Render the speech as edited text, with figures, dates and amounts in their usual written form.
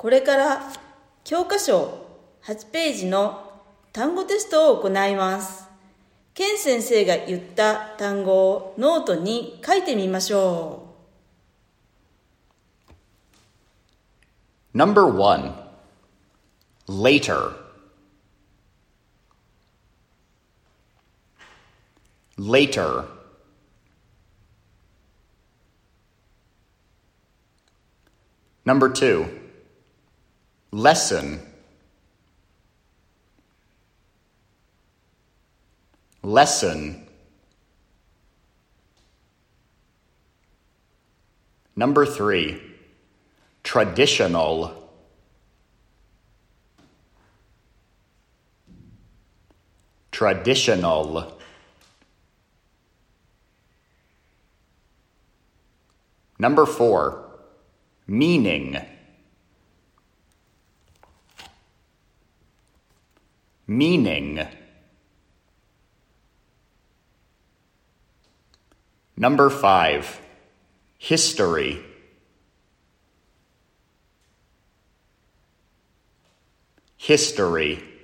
これから教科書8ページの単語テストを行います。ケン先生が言った単語をノートに書いてみましょう。Number 1. Later. Later. Number 2. Lesson. Lesson. Number 3. Traditional. Traditional. Number 4. Meaning. Meaning. Number 5. History. History.